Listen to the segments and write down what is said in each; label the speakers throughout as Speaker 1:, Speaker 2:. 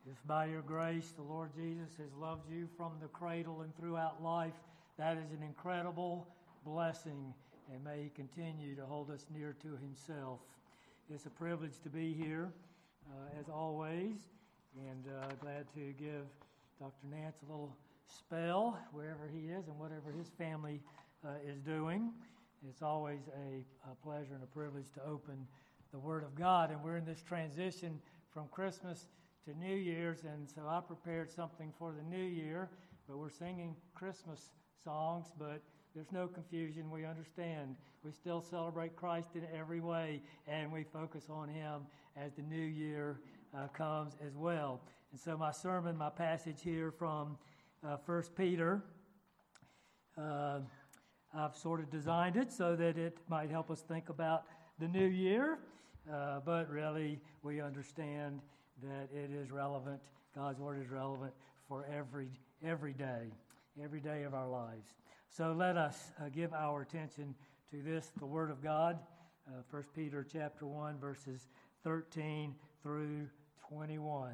Speaker 1: If by your grace the Lord Jesus has loved you from the cradle and throughout life, that is an incredible blessing, and may He continue to hold us near to Himself. It's a privilege to be here, as always, and glad to give Dr. Nance a little spell wherever he is and whatever his family is doing. It's always a pleasure and a privilege to open the Word of God, and we're in this transition from Christmas to New Year's, and so I prepared something for the New Year, but we're singing Christmas songs, but there's no confusion. We understand. We still celebrate Christ in every way, and we focus on Him as the new year comes as well. And so my sermon, my passage here from 1 Peter, I've sort of designed it so that it might help us think about the new year, but really we understand that it is relevant. God's Word is relevant for every day of our lives. So let us give our attention to this, the Word of God, 1 Peter chapter 1, verses 13 through 21.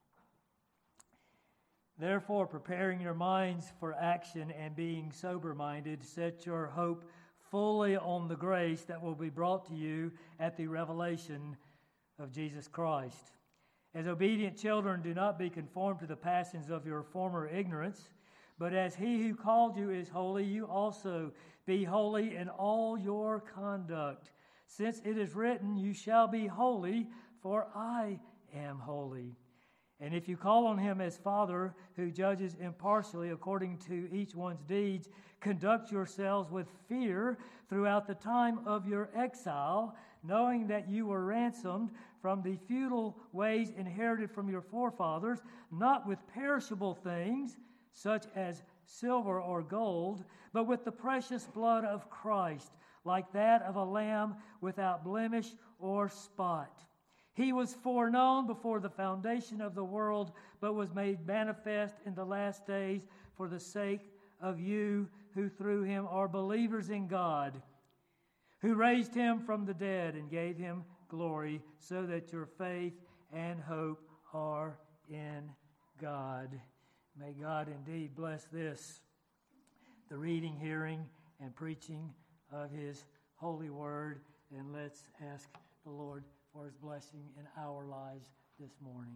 Speaker 1: Therefore, preparing your minds for action and being sober-minded, set your hope fully on the grace that will be brought to you at the revelation of Jesus Christ. As obedient children, do not be conformed to the passions of your former ignorance, but as He who called you is holy, you also be holy in all your conduct. Since it is written, you shall be holy, for I am holy. And if you call on Him as Father, who judges impartially according to each one's deeds, conduct yourselves with fear throughout the time of your exile, knowing that you were ransomed from the futile ways inherited from your forefathers, not with perishable things, such as silver or gold, but with the precious blood of Christ, like that of a lamb without blemish or spot. He was foreknown before the foundation of the world, but was made manifest in the last days for the sake of you who through Him are believers in God, who raised Him from the dead and gave Him glory, so that your faith and hope are in God. May God indeed bless this, the reading, hearing, and preaching of His holy word, and let's ask the Lord for His blessing in our lives this morning.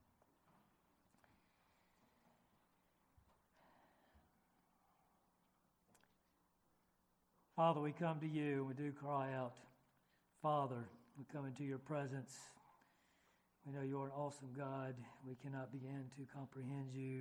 Speaker 1: Father, we come to you and we do cry out, Father, we come into your presence. We know you are an awesome God. We cannot begin to comprehend you.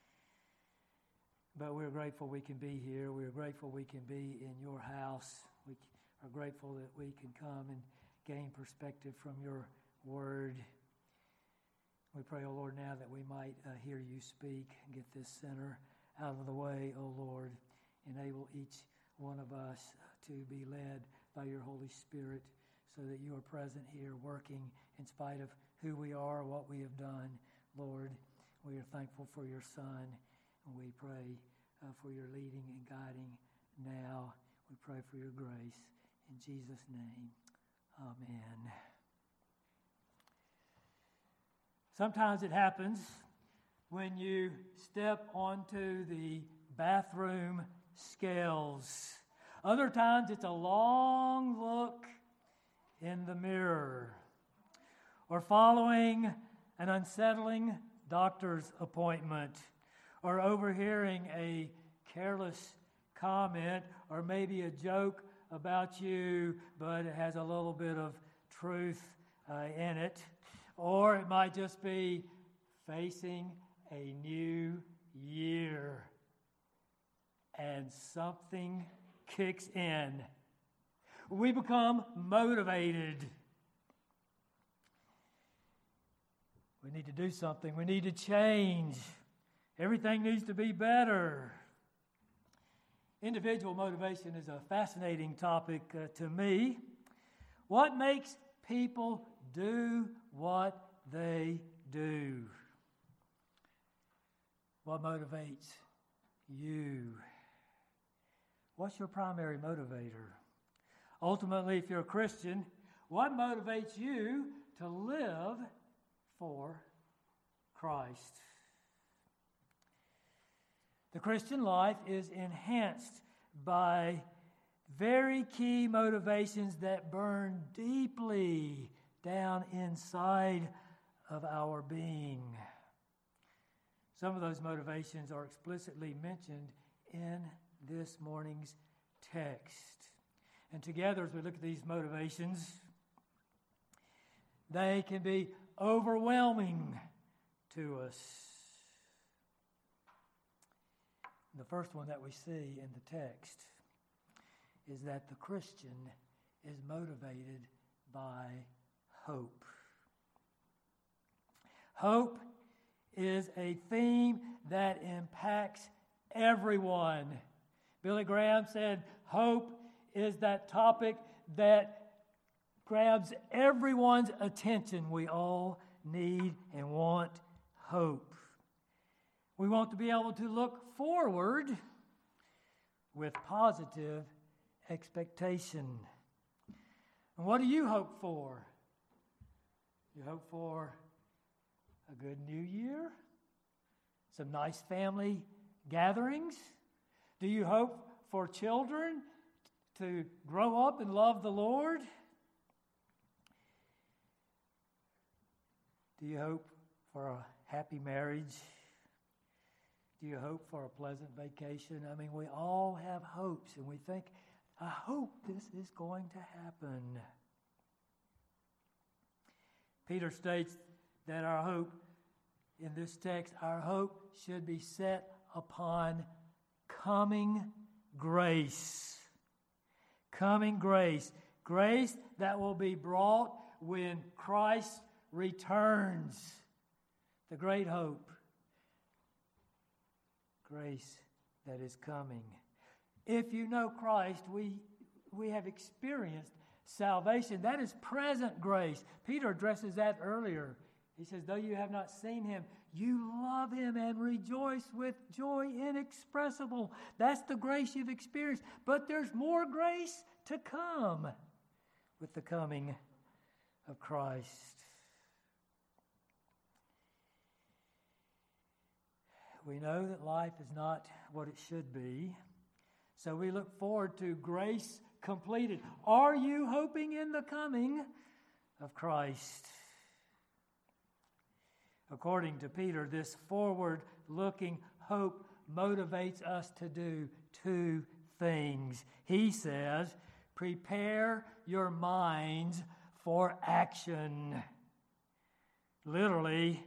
Speaker 1: But we're grateful we can be here. We're grateful we can be in your house. We are grateful that we can come and gain perspective from your word. We pray, O Lord, now that we might hear you speak and get this sinner out of the way, O Lord. Enable each one of us to be led by your Holy Spirit so that you are present here working in spite of who we are or what we have done. Lord, we are thankful for your Son, and we pray for your leading and guiding now. We pray for your grace. In Jesus' name, amen. Sometimes it happens when you step onto the bathroom scales. Other times it's a long look in the mirror, or following an unsettling doctor's appointment, or overhearing a careless comment, or maybe a joke about you, but it has a little bit of truth in it. Or it might just be facing a new year and something kicks in. We become motivated. We need to do something. We need to change. Everything needs to be better. Individual motivation is a fascinating topic to me. What makes people do what they do? What motivates you? What's your primary motivator? Ultimately, if you're a Christian, what motivates you to live for Christ. The Christian life is enhanced by very key motivations that burn deeply down inside of our being. Some of those motivations are explicitly mentioned in this morning's text. And together, as we look at these motivations, they can be overwhelming to us. The first one that we see in the text is that the Christian is motivated by hope. Hope is a theme that impacts everyone. Billy Graham said, hope is that topic that grabs everyone's attention. We all need and want hope. We want to be able to look forward with positive expectation. And what do you hope for? You hope for a good new year? Some nice family gatherings? Do you hope for children to grow up and love the Lord? Do you hope for a happy marriage? Do you hope for a pleasant vacation? I mean, we all have hopes, and we think, I hope this is going to happen. Peter states that our hope, in this text, our hope should be set upon coming grace. Coming grace. Grace that will be brought when Christ returns. The great hope. Grace that is coming. If you know Christ, we have experienced salvation. That is present grace. Peter addresses that earlier. He says, though you have not seen him, you love him and rejoice with joy inexpressible. That's the grace you've experienced. But there's more grace to come with the coming of Christ. We know that life is not what it should be. So we look forward to grace completed. Are you hoping in the coming of Christ? According to Peter, this forward-looking hope motivates us to do two things. He says, prepare your minds for action. Literally,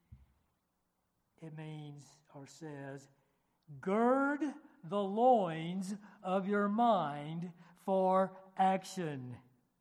Speaker 1: it means or says, gird the loins of your mind for action.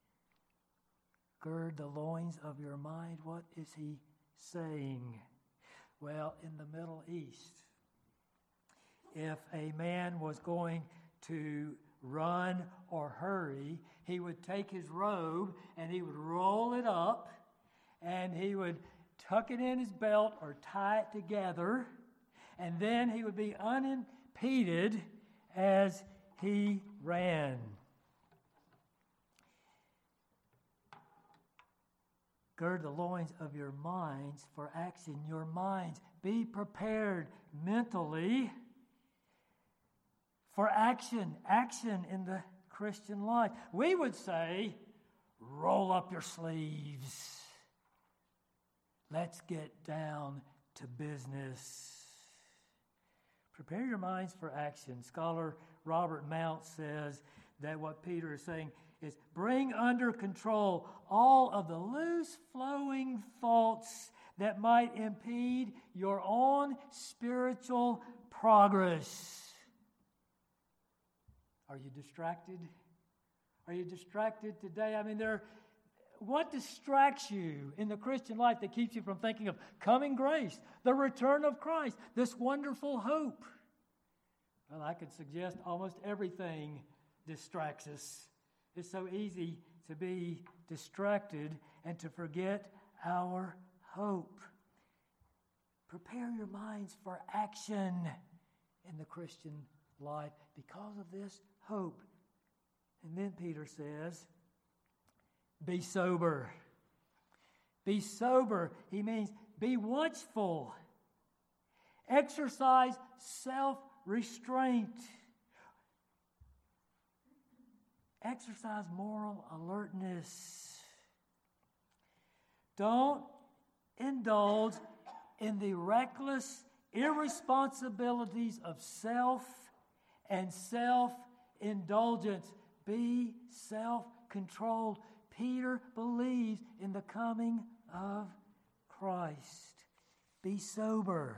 Speaker 1: Gird the loins of your mind. What is he saying? Well, in the Middle East, if a man was going to run or hurry, he would take his robe and he would roll it up and he would tuck it in his belt or tie it together, and then he would be unimpeded as he ran. Gird the loins of your minds for action. Your minds. Be prepared mentally for action. Action in the Christian life. We would say, roll up your sleeves. Let's get down to business. Prepare your minds for action. Scholar Robert Mount says that what Peter is saying is bring under control all of the loose flowing thoughts that might impede your own spiritual progress. Are you distracted? Are you distracted today? I mean, what distracts you in the Christian life that keeps you from thinking of coming grace, the return of Christ, this wonderful hope? Well, I could suggest almost everything distracts us. It's so easy to be distracted and to forget our hope. Prepare your minds for action in the Christian life because of this hope. And then Peter says, be sober. Be sober. He means Be watchful. Exercise self-restraint. Exercise moral alertness. Don't indulge in the reckless irresponsibilities of self and self-indulgence. Be self-controlled. Peter believes in the coming of Christ. Be sober.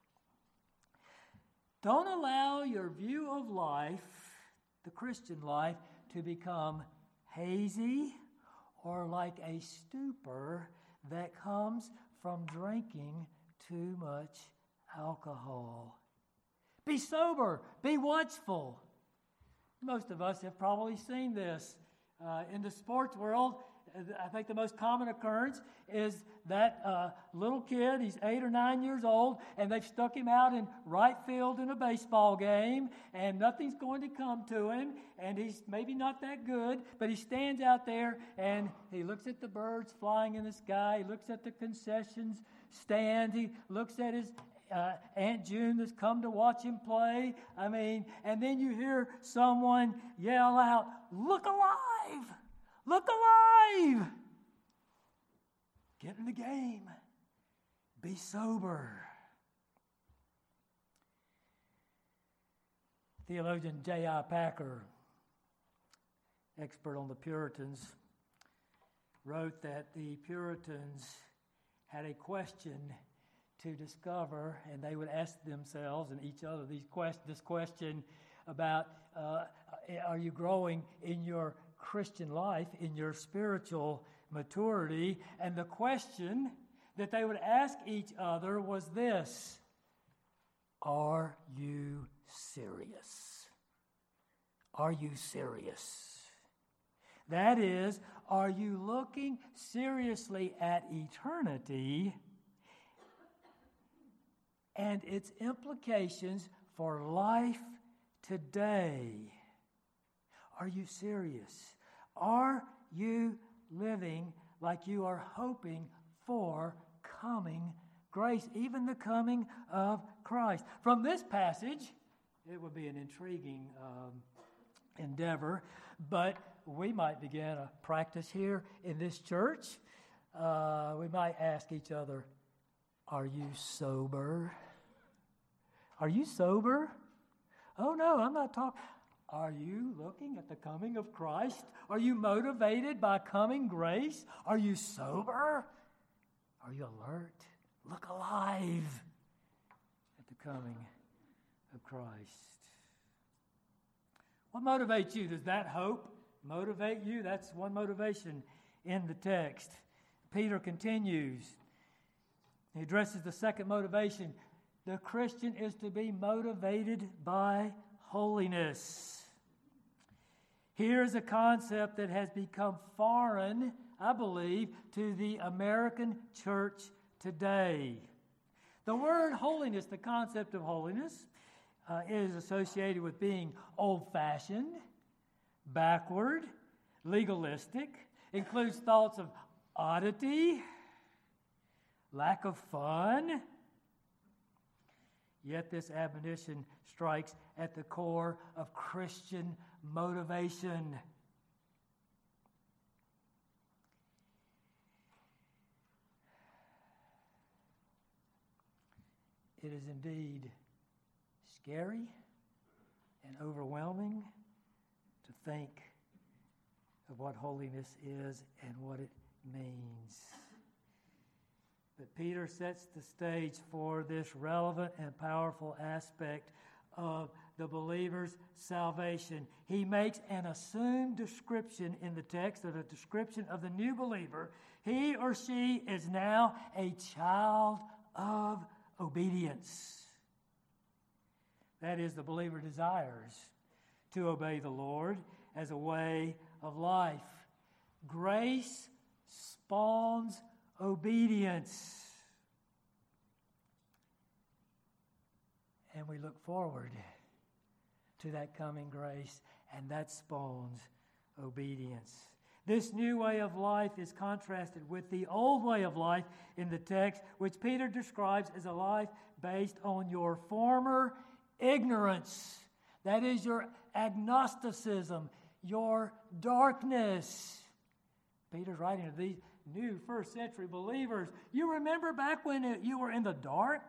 Speaker 1: Don't allow your view of life, the Christian life, to become hazy or like a stupor that comes from drinking too much alcohol. Be sober. Be watchful. Most of us have probably seen this. In the sports world, I think the most common occurrence is that little kid, he's 8 or 9 years old, and they've stuck him out in right field in a baseball game, and nothing's going to come to him, and he's maybe not that good, but he stands out there, and he looks at the birds flying in the sky, he looks at the concessions stand, he looks at his Aunt June that's come to watch him play. And then you hear someone yell out, "Look alive! Look alive!" Get in the game. Be sober. Theologian J.I. Packer, expert on the Puritans, wrote that the Puritans had a question to discover, and they would ask themselves and each other this question about, are you growing in your Christian life, in your spiritual maturity? And the question that they would ask each other was this: are you serious? Are you serious? That is, are you looking seriously at eternity and its implications for life today? Are you serious? Are you living like you are hoping for coming grace, even the coming of Christ? From this passage, it would be an intriguing endeavor, but we might begin a practice here in this church. We might ask each other, are you sober? Are you sober? Oh no, I'm not talking. Are you looking at the coming of Christ? Are you motivated by coming grace? Are you sober? Are you alert? Look alive at the coming of Christ. What motivates you? Does that hope motivate you? That's one motivation in the text. Peter continues. He addresses the second motivation. The Christian is to be motivated by holiness. Here's a concept that has become foreign, I believe, to the American church today. The word holiness, the concept of holiness, is associated with being old-fashioned, backward, legalistic, includes thoughts of oddity, lack of fun. Yet this admonition strikes at the core of Christian motivation. It is indeed scary and overwhelming to think of what holiness is and what it means. But Peter sets the stage for this relevant and powerful aspect of the believer's salvation. He makes an assumed description in the text, of a description of the new believer. He or she is now a child of obedience. That is, the believer desires to obey the Lord as a way of life. Grace spawns obedience. And we look forward to that coming grace, and that spawns obedience. This new way of life is contrasted with the old way of life in the text, which Peter describes as a life based on your former ignorance. That is your agnosticism, your darkness. Peter's writing to these new first century believers. You remember back when you were in the dark?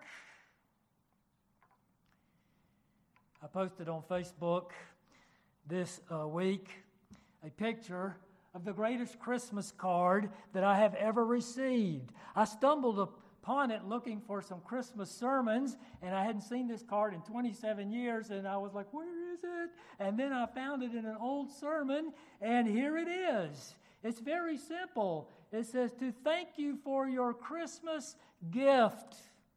Speaker 1: I posted on Facebook this week a picture of the greatest Christmas card that I have ever received. I stumbled upon it looking for some Christmas sermons, and I hadn't seen this card in 27 years, and I was like, where is it? And then I found it in an old sermon, and here it is. It's very simple. It says, to thank you for your Christmas gift.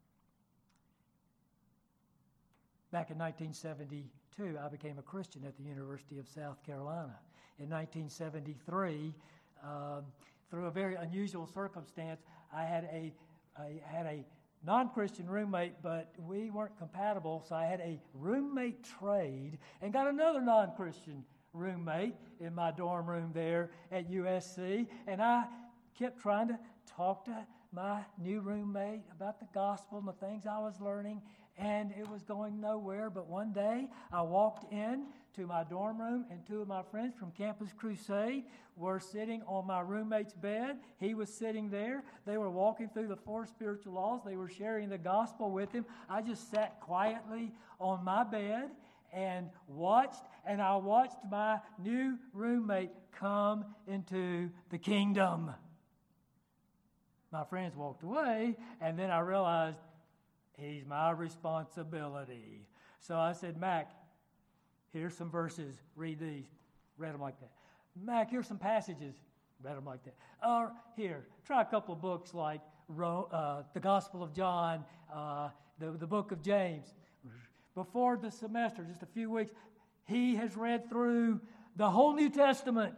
Speaker 1: Back in 1972, I became a Christian at the University of South Carolina. In 1973, through a very unusual circumstance, I had a non-Christian roommate, but we weren't compatible, so I had a roommate trade and got another non-Christian roommate in my dorm room there at USC, and I kept trying to talk to my new roommate about the gospel and the things I was learning, and it was going nowhere. But one day I walked in to my dorm room, and two of my friends from Campus Crusade were sitting on my roommate's bed. He was sitting there. They were walking through the 4 spiritual laws. They were sharing the gospel with him. I just sat quietly on my bed and watched, and I watched my new roommate come into the kingdom. My friends walked away, and then I realized he's my responsibility. So I said, Mac, here's some verses. Read these. Read them like that. Mac, here's some passages. Read them like that. Or here, try a couple of books like the Gospel of John, the book of James. Before the semester, just a few weeks, he has read through the whole New Testament.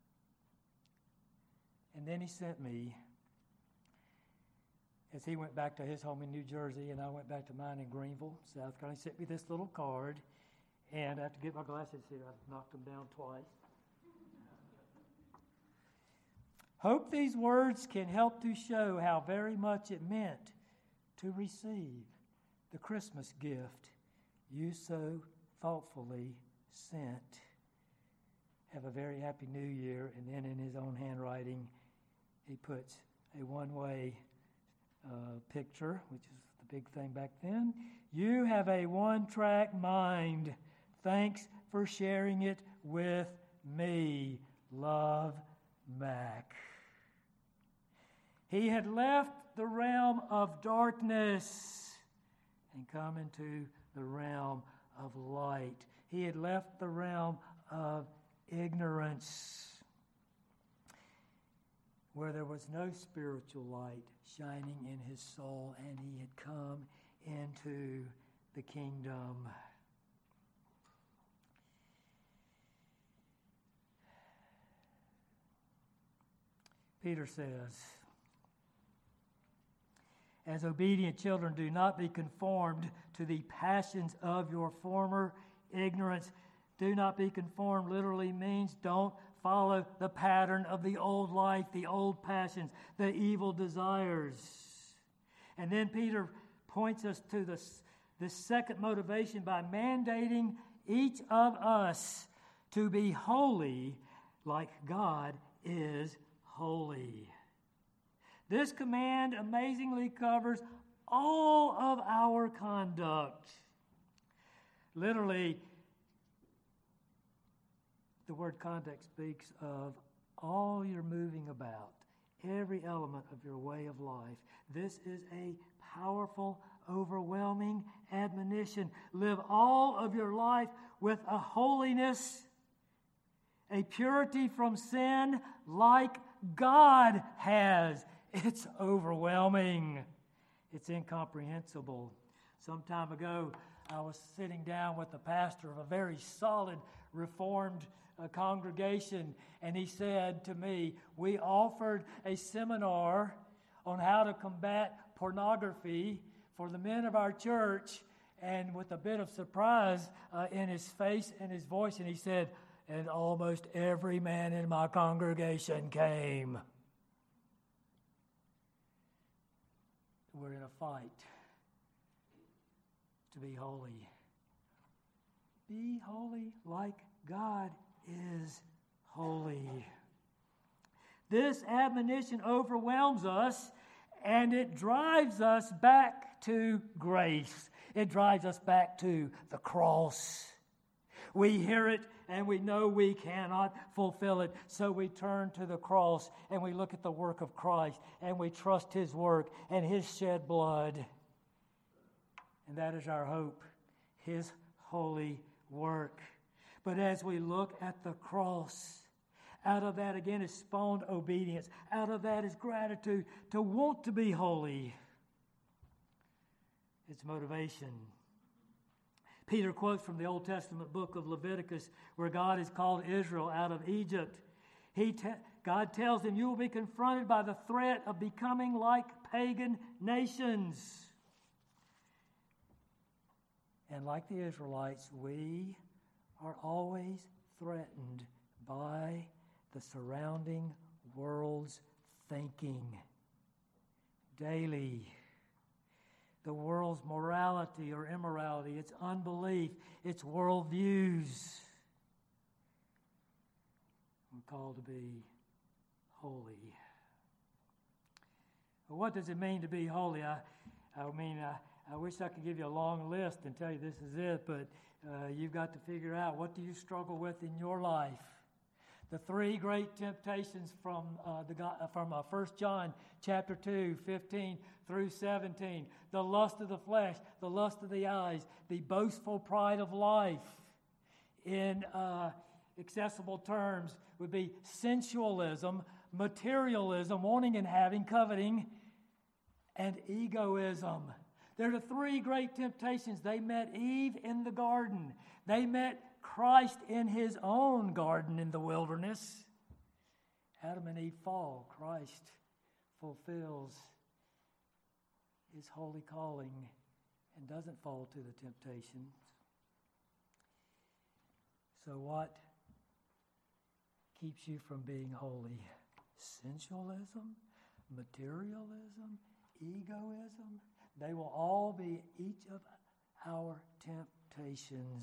Speaker 1: And then he sent me, as he went back to his home in New Jersey, and I went back to mine in Greenville, South Carolina, he sent me this little card. And I have to get my glasses here. I've knocked them down twice. Hope these words can help to show how very much it meant to receive the Christmas gift you so thoughtfully sent. Have a very happy New Year. And then in his own handwriting, he puts a one-way picture, which is the big thing back then. You have a one-track mind. Thanks for sharing it with me. Love, Mac. He had left the realm of darkness and come into the realm of light. He had left the realm of ignorance, where there was no spiritual light shining in his soul, and he had come into the kingdom. Peter says, as obedient children, do not be conformed to the passions of your former ignorance. Do not be conformed literally means don't follow the pattern of the old life, the old passions, the evil desires. And then Peter points us to this second motivation by mandating each of us to be holy like God is holy. This command amazingly covers all of our conduct. Literally, the word conduct speaks of all you're moving about, every element of your way of life. This is a powerful, overwhelming admonition. Live all of your life with a holiness, a purity from sin like God has. It's overwhelming. It's incomprehensible. Some time ago, I was sitting down with the pastor of a very solid Reformed congregation, and he said to me, we offered a seminar on how to combat pornography for the men of our church, and with a bit of surprise in his face and his voice, and he said, and almost every man in my congregation came. We're in a fight to be holy. Be holy like God is holy. This admonition overwhelms us, and it drives us back to grace. It drives us back to the cross. We hear it and we know we cannot fulfill it, so we turn to the cross and we look at the work of Christ and we trust His work and His shed blood. And that is our hope, His holy work. But as we look at the cross, out of that again is spawned obedience. Out of that is gratitude to want to be holy. It's motivation. Peter quotes from the Old Testament book of Leviticus, where God has called Israel out of Egypt. God tells them, you will be confronted by the threat of becoming like pagan nations. And like the Israelites, we are always threatened by the surrounding world's thinking. Daily. The world's morality or immorality, its unbelief, its worldviews. We're called to be holy. Well, what does it mean to be holy? I wish I could give you a long list and tell you this is it, but you've got to figure out, what do you struggle with in your life? The three great temptations from 1 John chapter 2, 15 through 17. The lust of the flesh, the lust of the eyes, the boastful pride of life. In accessible terms would be sensualism, materialism, wanting and having, coveting, and egoism. They're the three great temptations. They met Eve in the garden. They met Christ in His own garden in the wilderness. Adam and Eve fall. Christ fulfills His holy calling and doesn't fall to the temptations. So what keeps you from being holy? Sensualism, materialism, egoism. They will all be each of our temptations.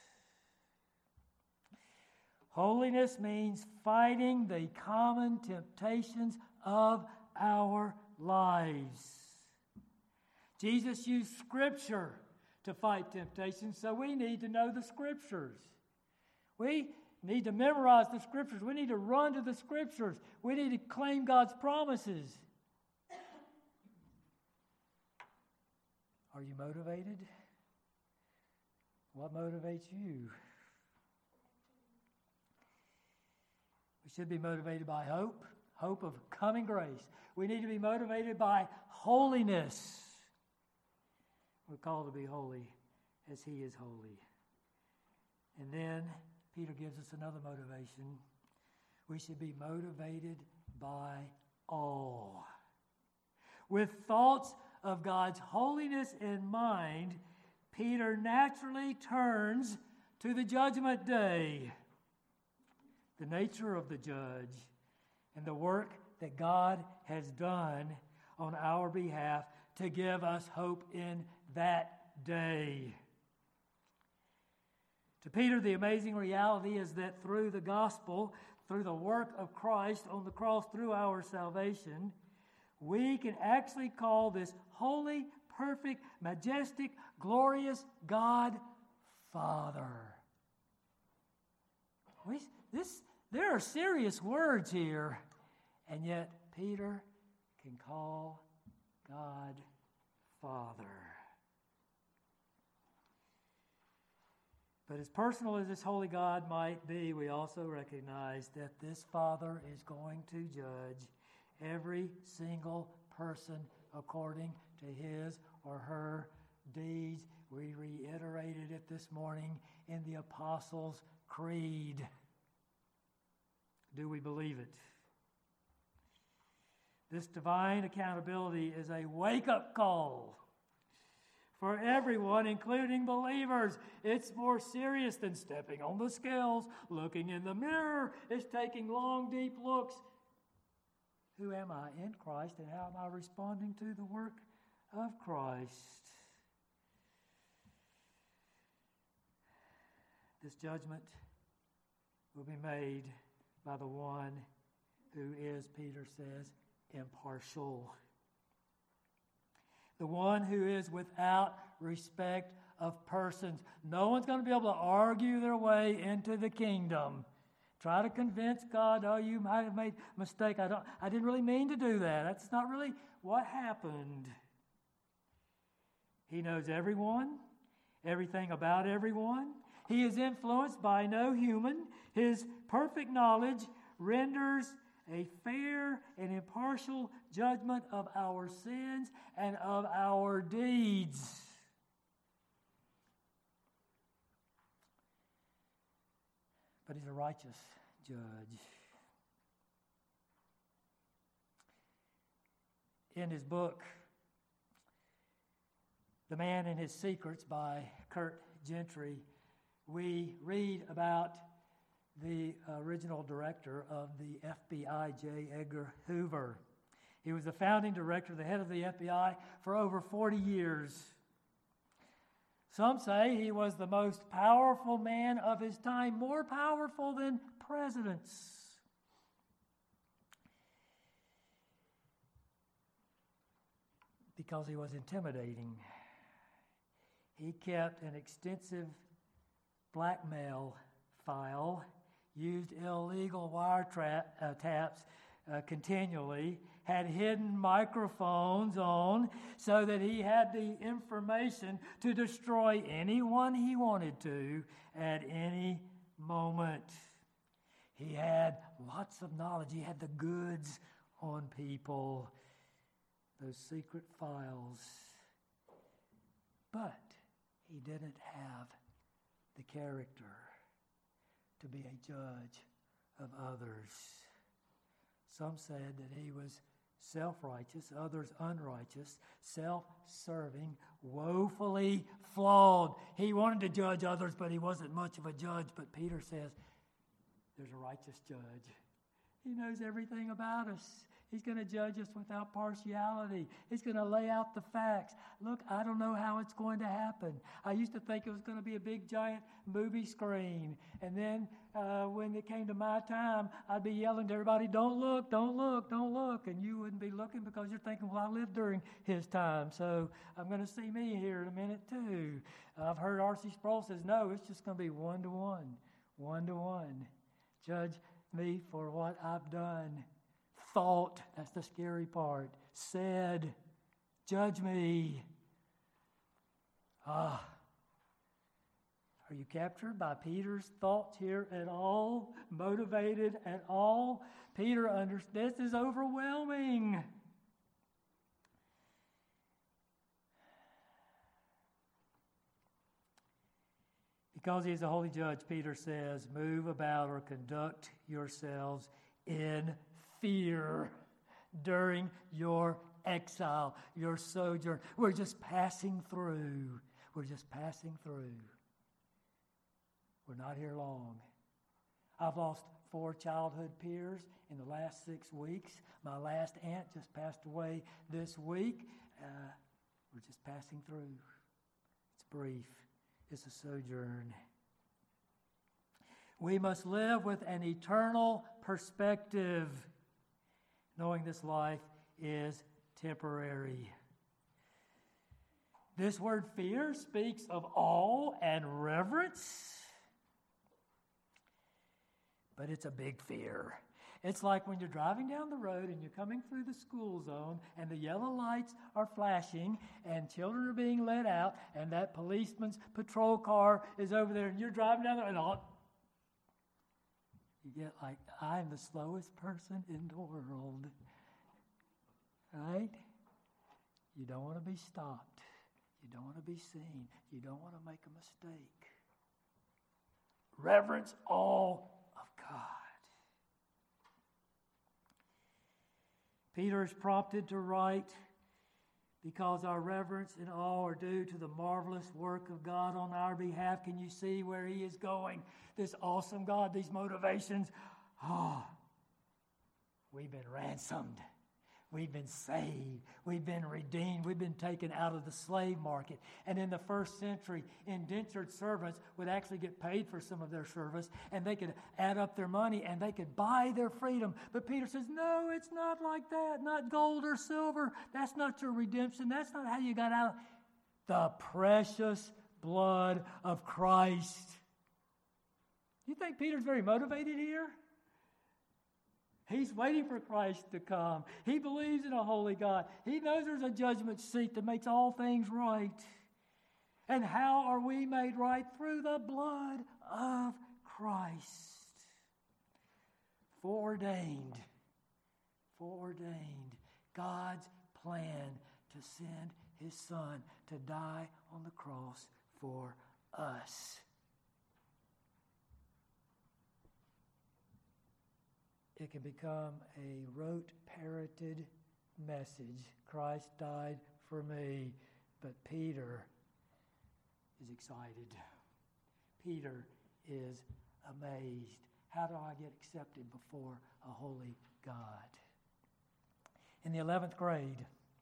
Speaker 1: Holiness means fighting the common temptations of our lives. Jesus used Scripture to fight temptations, so we need to know the Scriptures. We need to memorize the Scriptures. We need to run to the Scriptures. We need to claim God's promises. Are you motivated? What motivates you? We should be motivated by hope of coming grace. We need to be motivated by holiness. We're called to be holy as He is holy. And then Peter gives us another motivation. We should be motivated by awe. With thoughts of God's holiness in mind, Peter naturally turns to the judgment day, the nature of the judge, and the work that God has done on our behalf to give us hope in that day. To Peter, the amazing reality is that through the gospel, through the work of Christ on the cross, through our salvation, we can actually call this holy, perfect, majestic, glorious God Father. There are serious words here, and yet Peter can call God Father. But as personal as this holy God might be, we also recognize that this Father is going to judge every single person according to his or her deeds. We reiterated it this morning in the Apostles' Creed. Do we believe it? This divine accountability is a wake-up call For everyone, including believers, it's more serious than stepping on the scales, looking in the mirror. It's taking long, deep looks. Who am I in Christ, and how am I responding to the work of Christ? This judgment will be made by the one who is, Peter says, impartial. The one who is without respect of persons. No one's going to be able to argue their way into the kingdom. Try to convince God, oh, you might have made a mistake. I didn't really mean to do that. That's not really what happened. He knows everyone, everything about everyone. He is influenced by no human. His perfect knowledge renders a fair and impartial judgment of our sins and of our deeds. But he's a righteous judge. In his book, The Man and His Secrets by Kurt Gentry, we read about the original director of the FBI, J. Edgar Hoover. He was the founding director, the head of the FBI, for over 40 years. Some say he was the most powerful man of his time, more powerful than presidents. Because he was intimidating. He kept an extensive blackmail file, used illegal wiretaps continually, had hidden microphones on so that he had the information to destroy anyone he wanted to at any moment. He had lots of knowledge. He had the goods on people, those secret files. But he didn't have the character to be a judge of others. Some said that he was self-righteous, others unrighteous, self-serving, woefully flawed. He wanted to judge others, but he wasn't much of a judge. But Peter says, there's a righteous judge. He knows everything about us. He's going to judge us without partiality. He's going to lay out the facts. Look, I don't know how it's going to happen. I used to think it was going to be a big, giant movie screen. And then when it came to my time, I'd be yelling to everybody, don't look, don't look, don't look. And you wouldn't be looking because you're thinking, well, I lived during his time, so I'm going to see me here in a minute too. I've heard R.C. Sproul says, no, it's just going to be 1-to-1, 1-to-1. Judge me for what I've done. Thought, that's the scary part. Said, judge me. Are you captured by Peter's thoughts here at all? Motivated at all? Peter understands this is overwhelming. Because he is a holy judge, Peter says, move about or conduct yourselves in fear during your exile, your sojourn. We're just passing through. We're just passing through. We're not here long. I've lost 4 childhood peers in the last 6 weeks. My last aunt just passed away this week. We're just passing through. It's brief. It's a sojourn. We must live with an eternal perspective, knowing this life is temporary. This word fear speaks of awe and reverence, but it's a big fear. It's like when you're driving down the road and you're coming through the school zone and the yellow lights are flashing and children are being let out and that policeman's patrol car is over there and you're driving down there and you get like, I'm the slowest person in the world. Right? You don't want to be stopped. You don't want to be seen. You don't want to make a mistake. Reverence all of God. Peter is prompted to write because our reverence and awe are due to the marvelous work of God on our behalf. Can you see where he is going? This awesome God, these motivations. We've been ransomed. We've been saved. We've been redeemed. We've been taken out of the slave market. And in the first century, indentured servants would actually get paid for some of their service, and they could add up their money and they could buy their freedom. But Peter says, no, it's not like that. Not gold or silver. That's not your redemption. That's not how you got out. The precious blood of Christ. You think Peter's very motivated here? He's waiting for Christ to come. He believes in a holy God. He knows there's a judgment seat that makes all things right. And how are we made right? Through the blood of Christ. Foreordained. God's plan to send his Son to die on the cross for us. It can become a rote, parroted message. Christ died for me. But Peter is excited. Peter is amazed. How do I get accepted before a holy God? In the 11th grade,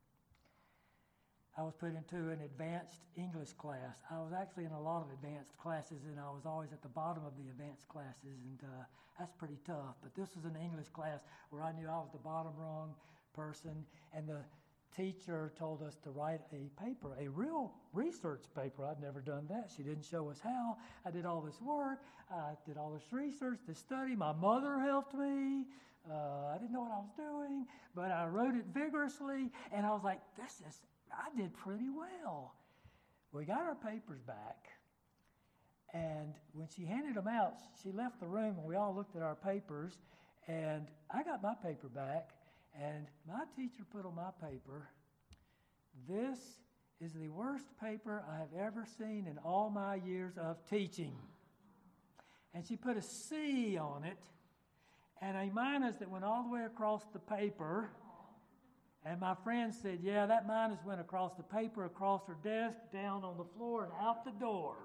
Speaker 1: I was put into an advanced English class. I was actually in a lot of advanced classes, and I was always at the bottom of the advanced classes, and that's pretty tough. But this was an English class where I knew I was the bottom rung person, and the teacher told us to write a paper, a real research paper. I'd never done that. She didn't show us how. I did all this work. I did all this research, this study. My mother helped me. I didn't know what I was doing, but I wrote it vigorously, and I was like, I did pretty well. We got our papers back, and when she handed them out, she left the room, and we all looked at our papers, and I got my paper back, and my teacher put on my paper, "This is the worst paper I have ever seen in all my years of teaching." And she put a C on it, and a minus that went all the way across the paper. And my friend said, yeah, that minus went across the paper, across her desk, down on the floor, and out the door.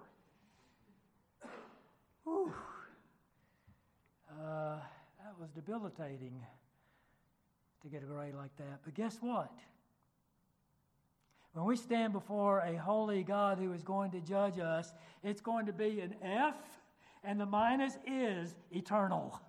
Speaker 1: Whew. That was debilitating to get a grade like that. But guess what? When we stand before a holy God who is going to judge us, it's going to be an F, and the minus is eternal.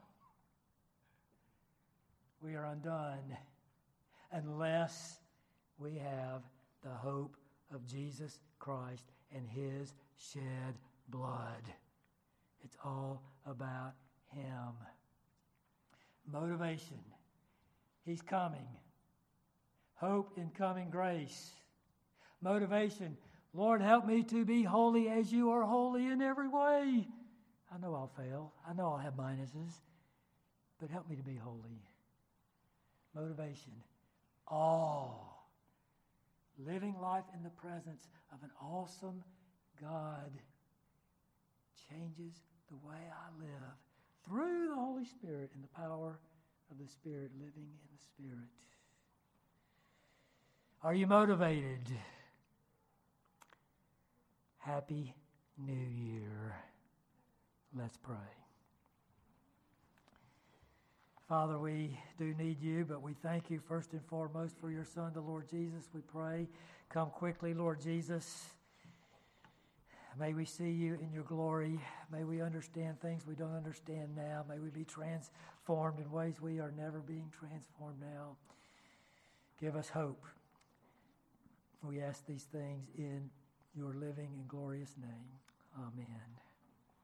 Speaker 1: We are undone unless we have the hope of Jesus Christ and his shed blood. It's all about him. Motivation. He's coming. Hope in coming grace. Motivation. Lord, help me to be holy as you are holy in every way. I know I'll fail. I know I'll have minuses. But help me to be holy. Motivation. All. Living life in the presence of an awesome God changes the way I live through the Holy Spirit and the power of the Spirit, living in the Spirit. Are you motivated? Happy New Year. Let's pray. Father, we do need you, but we thank you first and foremost for your Son, the Lord Jesus. We pray, come quickly, Lord Jesus. May we see you in your glory. May we understand things we don't understand now. May we be transformed in ways we are never being transformed now. Give us hope. We ask these things in your living and glorious name. Amen.